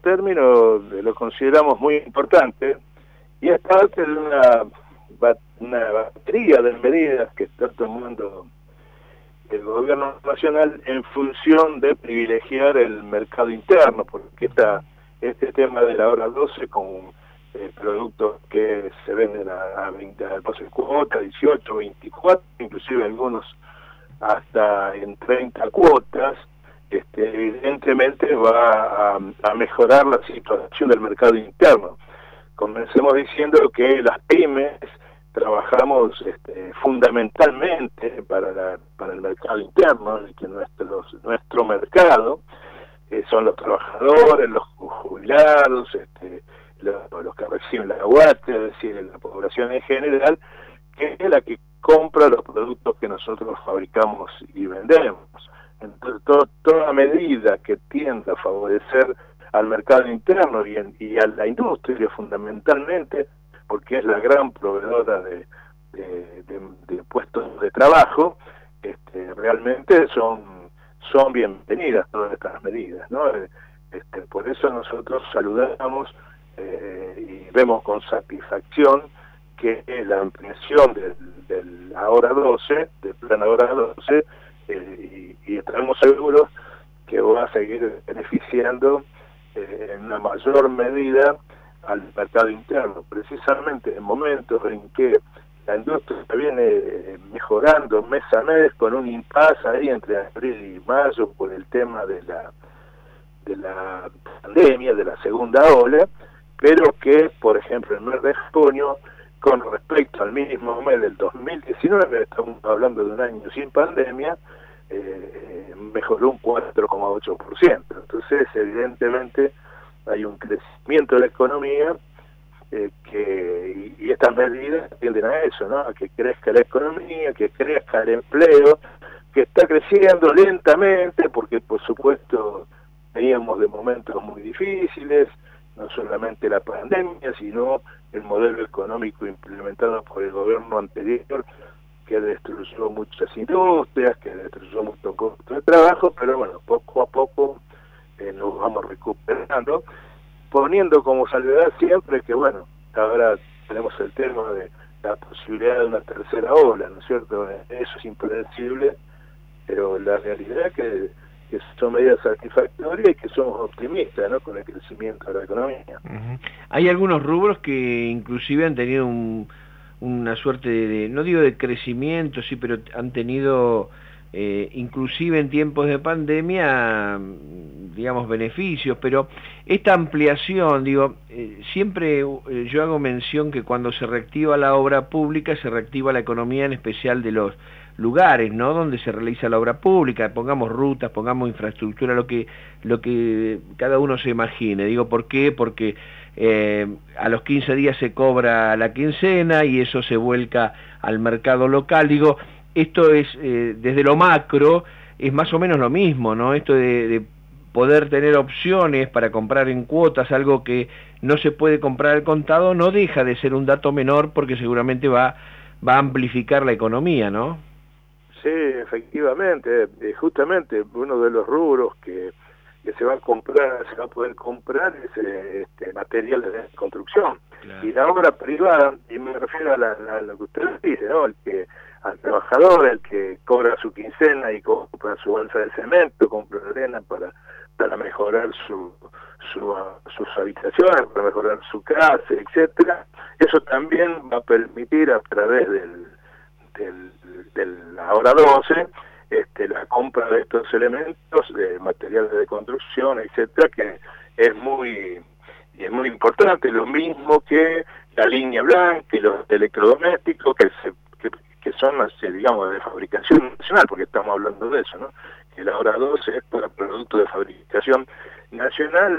términos lo consideramos muy importante y es parte de una batería de medidas que está tomando el gobierno nacional en función de privilegiar el mercado interno, porque este tema de la hora 12 con productos que se venden a 12 cuotas, 18, 24, inclusive algunos hasta en 30 cuotas, evidentemente va a mejorar la situación del mercado interno. Comencemos diciendo que las pymes trabajamos fundamentalmente para el mercado interno, que nuestro mercado son los trabajadores, los jubilados, los que reciben la UAT, es decir, la población en general, que es la que compra los productos que nosotros fabricamos y vendemos. Entonces, toda medida que tienda a favorecer al mercado interno y a la industria fundamentalmente, porque es la gran proveedora de puestos de trabajo, realmente son bienvenidas todas estas medidas, ¿no? Por eso nosotros saludamos y vemos con satisfacción que la ampliación del Ahora 12, del plan Ahora 12, y estamos seguros que va a seguir beneficiando en una mayor medida al mercado interno, precisamente en momentos en que la industria viene mejorando mes a mes con un impasse ahí entre abril y mayo por el tema de la pandemia, de la segunda ola, pero que, por ejemplo, el mes de junio, con respecto al mismo mes del 2019, estamos hablando de un año sin pandemia, mejoró un 4,8%. Entonces, evidentemente, hay un crecimiento de la economía y estas medidas tienden a eso, ¿no? A que crezca la economía, que crezca el empleo, que está creciendo lentamente, porque por supuesto veníamos de momentos muy difíciles, no solamente la pandemia, sino el modelo económico implementado por el gobierno anterior, que destruyó muchas industrias, que destruyó muchos puestos de trabajo, pero bueno, poco a poco nos vamos recuperando, poniendo como salvedad siempre que, bueno, ahora tenemos el tema de la posibilidad de una tercera ola, ¿no es cierto? Eso es impredecible, pero la realidad es que son medidas satisfactorias y que somos optimistas, ¿no?, con el crecimiento de la economía. Hay algunos rubros que inclusive han tenido una suerte de, no digo de crecimiento, sí, pero han tenido, inclusive en tiempos de pandemia, digamos, beneficios, pero esta ampliación, digo, siempre yo hago mención que cuando se reactiva la obra pública, se reactiva la economía, en especial de los lugares, ¿no?, donde se realiza la obra pública, pongamos rutas, pongamos infraestructura, lo que cada uno se imagine. Digo, ¿por qué? Porque a los 15 días se cobra la quincena y eso se vuelca al mercado local. Digo, esto es, desde lo macro, es más o menos lo mismo, ¿no? Esto de poder tener opciones para comprar en cuotas, algo que no se puede comprar al contado, no deja de ser un dato menor porque seguramente va a amplificar la economía, ¿no? Sí, efectivamente, justamente uno de los rubros que se va a poder comprar es materiales de construcción. Claro. Y la obra privada, y me refiero a lo que usted dice, ¿no?, al trabajador, el que cobra su quincena y compra su bolsa de cemento, compra arena para mejorar sus habitaciones, para mejorar su casa, etcétera. Eso también va a permitir, a través del Ahora 12, la compra de estos elementos, de materiales de construcción, etcétera, que es muy importante. Lo mismo que la línea blanca y los electrodomésticos que son, digamos, de fabricación nacional, porque estamos hablando de eso, ¿no? Que la Ahora 12 es para productos de fabricación nacional.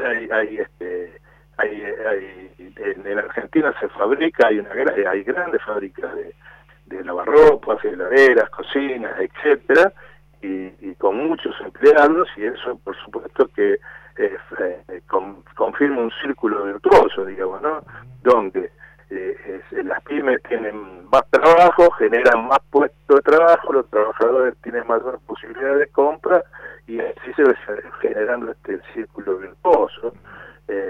En Argentina se fabrica, hay grandes fábricas de lavarropas, heladeras, cocinas, etcétera, y con muchos empleados, y eso por supuesto que confirma un círculo virtuoso, digamos, ¿no?, donde las pymes tienen más trabajo, generan más puestos de trabajo, los trabajadores tienen mayor posibilidad de compra, y así se va generando este círculo virtuoso.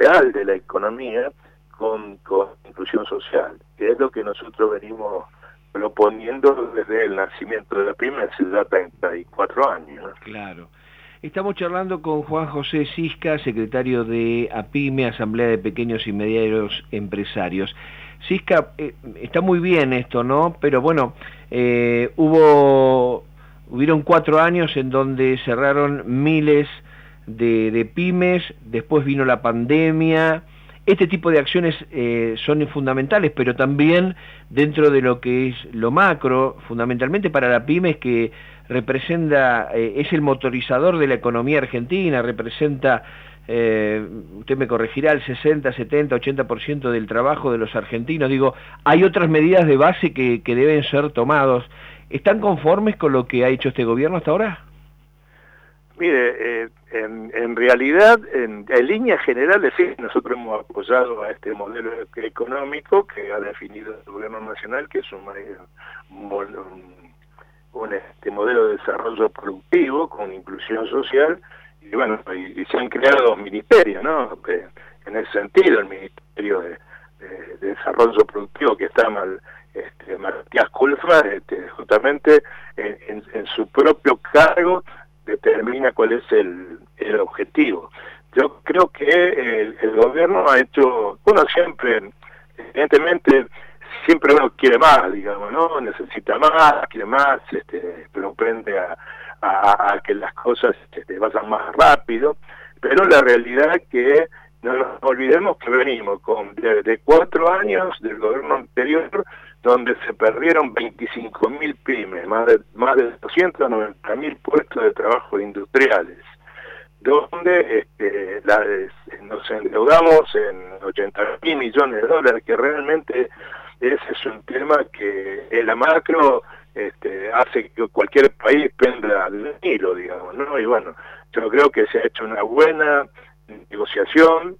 real de la economía con inclusión social, que es lo que nosotros venimos proponiendo desde el nacimiento de la PYME hace ya 34 años. Claro. Estamos charlando con Juan José Sisca, secretario de APYME, Asamblea de Pequeños y Medianos Empresarios. Sisca, está muy bien esto, ¿no? Pero bueno, hubieron 4 años en donde cerraron miles de pymes, después vino la pandemia. Este tipo de acciones son fundamentales, pero también dentro de lo que es lo macro, fundamentalmente para la PYME, es que representa, es el motorizador de la economía argentina, representa, usted me corregirá, el 60, 70, 80% del trabajo de los argentinos. Digo, hay otras medidas de base que deben ser tomados. ¿Están conformes con lo que ha hecho este gobierno hasta ahora? Mire, en realidad, en líneas generales, sí, nosotros hemos apoyado a este modelo económico que ha definido el gobierno nacional, que es un modelo de desarrollo productivo con inclusión social, y bueno, y se han creado 2 ministerios, ¿no? En ese sentido, el Ministerio de Desarrollo Productivo, que está Matías Culfas, justamente en su propio cargo, determina cuál es el objetivo. Yo creo que el gobierno ha hecho, uno siempre, evidentemente, siempre uno quiere más, digamos, ¿no? Necesita más, quiere más, propende a que las cosas vayan más rápido, pero la realidad es que no nos olvidemos que venimos de 4 años del gobierno anterior, donde se perdieron 25.000 pymes, más de 290.000 puestos de trabajo industriales, donde nos endeudamos en 80.000 millones de dólares, que realmente ese es un tema que en la macro hace que cualquier país penda del hilo, digamos, ¿no? Y bueno, yo creo que se ha hecho una buena negociación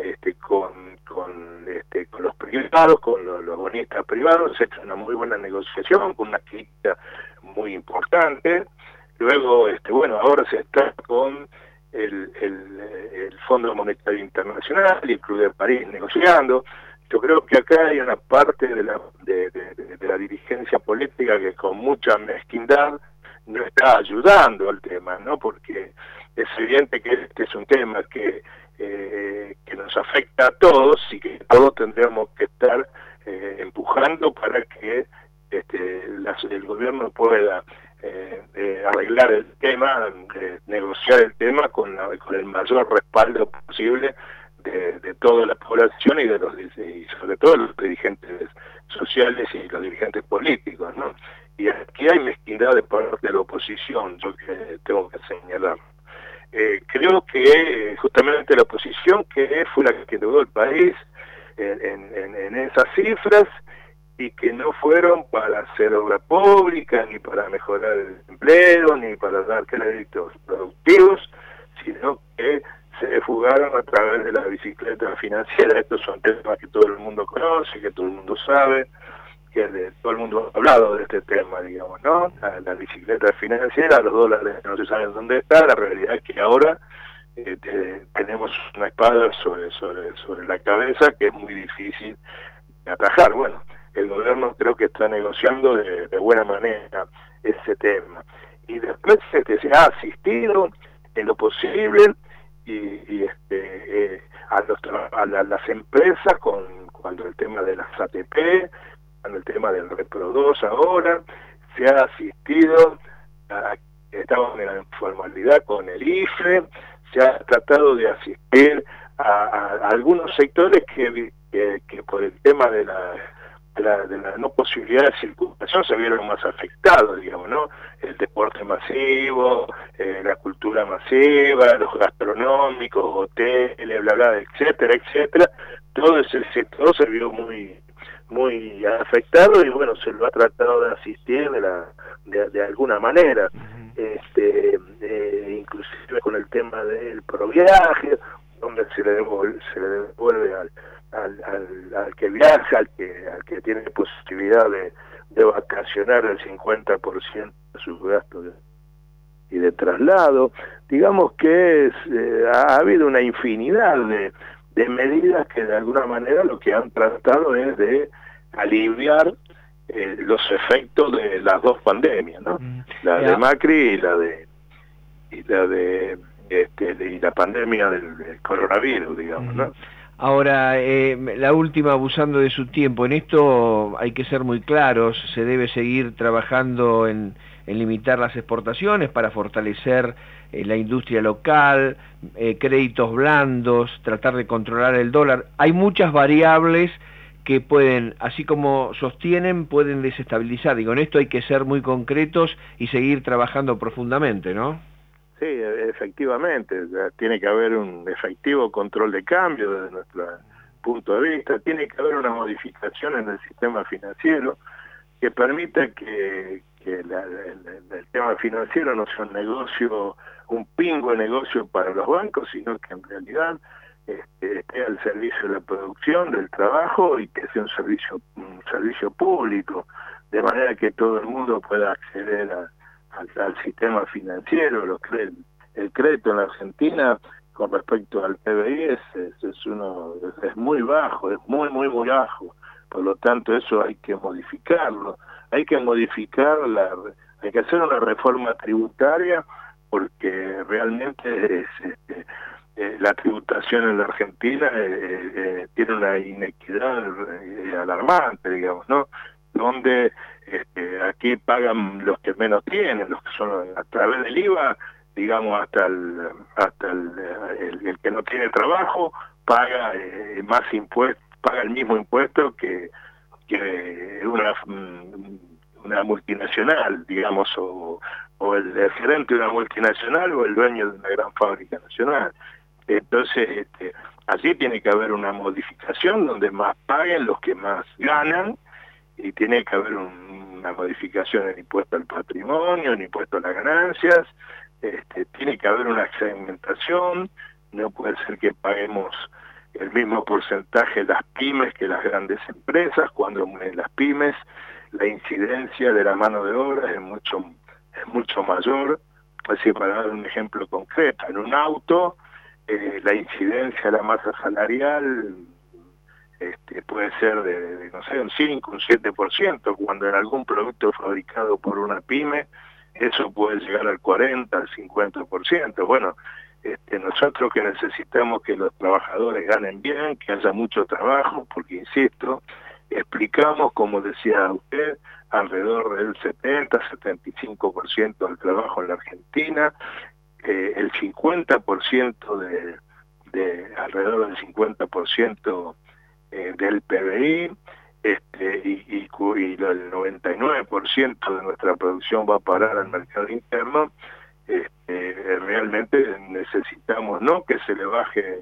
con los privados, con los bonistas privados, se ha hecho una muy buena negociación, con una crítica muy importante. Luego, bueno, ahora se está con el Fondo Monetario Internacional y el Club de París negociando. Yo creo que acá hay una parte de la dirigencia política que con mucha mezquindad no está ayudando al tema, ¿no? Porque es evidente que este es un tema que nos afecta a todos y que todos tendríamos que estar empujando para que el gobierno pueda arreglar el tema, negociar el tema con el mayor respaldo posible de toda la población y sobre todo los dirigentes sociales y los dirigentes políticos, ¿no? Y aquí hay mezquindad de parte de la oposición, yo que tengo que señalar. Creo que justamente la oposición, que fue la que endeudó el país en esas cifras, y que no fueron para hacer obra pública, ni para mejorar el empleo, ni para dar créditos productivos, sino que se fugaron a través de la bicicleta financiera. Estos son temas que todo el mundo conoce, que todo el mundo sabe, que todo el mundo ha hablado de este tema, digamos, ¿no? La bicicleta financiera, los dólares no se saben dónde está. La realidad es que ahora tenemos una espada sobre la cabeza que es muy difícil de atajar. Bueno, el gobierno creo que está negociando de buena manera ese tema. Y después se ha asistido en lo posible a las empresas cuando el tema de las ATP, cuando el tema del Repro 2 ahora, se ha asistido, estamos en la informalidad con el IFE, se ha tratado de asistir a algunos sectores que por el tema de la no posibilidad de circulación se vieron más afectados, digamos, ¿no? El deporte masivo, la cultura masiva, los gastronómicos, hoteles, bla, bla, etcétera, etcétera. Todo ese sector se vio muy afectado y bueno, se lo ha tratado de asistir de alguna manera, inclusive con el tema del proviaje, donde se le devuelve al que viaja, al que tiene posibilidad de vacacionar el 50% de sus gastos y de traslado. Digamos que ha habido una infinidad de medidas que de alguna manera lo que han tratado es de aliviar los efectos de las dos pandemias, ¿no? La de Macri y la pandemia del coronavirus, digamos, ¿no? Ahora, la última, abusando de su tiempo, en esto hay que ser muy claros, se debe seguir trabajando en limitar las exportaciones para fortalecer la industria local, créditos blandos, tratar de controlar el dólar. Hay muchas variables que pueden, así como sostienen, pueden desestabilizar. Digo, en esto hay que ser muy concretos y seguir trabajando profundamente, ¿no? Sí, efectivamente, tiene que haber un efectivo control de cambio desde nuestro punto de vista, tiene que haber una modificación en el sistema financiero que permita que el tema financiero no sea un negocio, un pingo de negocio para los bancos, sino que en realidad esté al servicio de la producción, del trabajo, y que sea un servicio público, de manera que todo el mundo pueda acceder al sistema financiero. El crédito en la Argentina con respecto al PBI es muy bajo, es muy bajo. Por lo tanto, eso hay que modificarlo. Hay que hacer una reforma tributaria, porque realmente la tributación en la Argentina tiene una inequidad alarmante, digamos, ¿no? Donde aquí pagan los que menos tienen, los que son a través del IVA, digamos, hasta el que no tiene trabajo paga más impuestos, paga el mismo impuesto que una multinacional, digamos, o el gerente de una multinacional o el dueño de una gran fábrica nacional. Entonces, allí tiene que haber una modificación donde más paguen los que más ganan, y tiene que haber una modificación en impuesto al patrimonio, en impuesto a las ganancias, tiene que haber una segmentación, no puede ser que paguemos el mismo porcentaje las pymes que las grandes empresas, cuando en las pymes la incidencia de la mano de obra es mucho mayor. Así, para dar un ejemplo concreto, en un auto la incidencia de la masa salarial puede ser de, no sé, un 5, un 7%, cuando en algún producto fabricado por una pyme eso puede llegar al 40, al 50%. Bueno, nosotros que necesitamos que los trabajadores ganen bien, que haya mucho trabajo, porque insisto, explicamos, como decía usted, alrededor del 70-75% del trabajo en la Argentina, el 50% alrededor del 50% del PBI, y el 99% de nuestra producción va a parar al mercado interno. Realmente necesitamos no que se le baje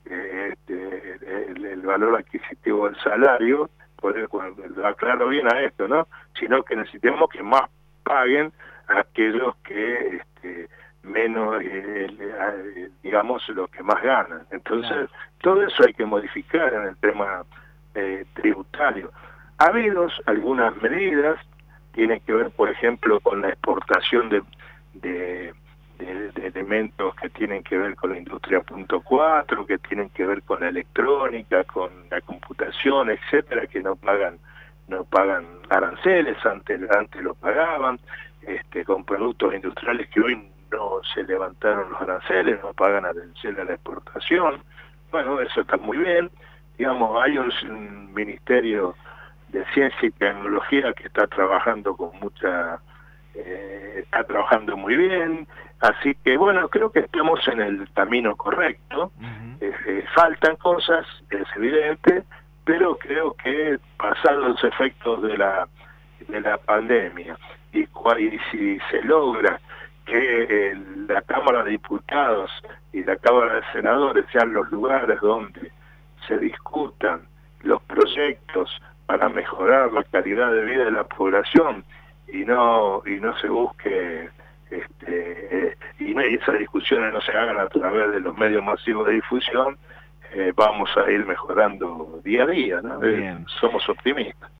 el valor adquisitivo del salario, lo aclaro bien a esto, ¿no? Sino que necesitamos que más paguen a aquellos que menos, digamos, los que más ganan. Entonces, todo eso hay que modificar en el tema tributario. Ha habido algunas medidas, tienen que ver, por ejemplo, con la exportación de elementos que tienen que ver con la industria .4, que tienen que ver con la electrónica, con la computación, etcétera, que no pagan aranceles, antes lo pagaban, con productos industriales que hoy no se levantaron los aranceles, no pagan arancel a la exportación. Bueno, eso está muy bien. Digamos, hay un Ministerio de Ciencia y Tecnología que está trabajando está trabajando muy bien, así que bueno, creo que estamos en el camino correcto. Faltan cosas, es evidente, pero creo que pasados los efectos de la pandemia y si se logra que la Cámara de Diputados y la Cámara de Senadores sean los lugares donde se discutan los proyectos para mejorar la calidad de vida de la población, y no se busque y esas discusiones no se hagan a través de los medios masivos de difusión, vamos a ir mejorando día a día, ¿no? Somos optimistas.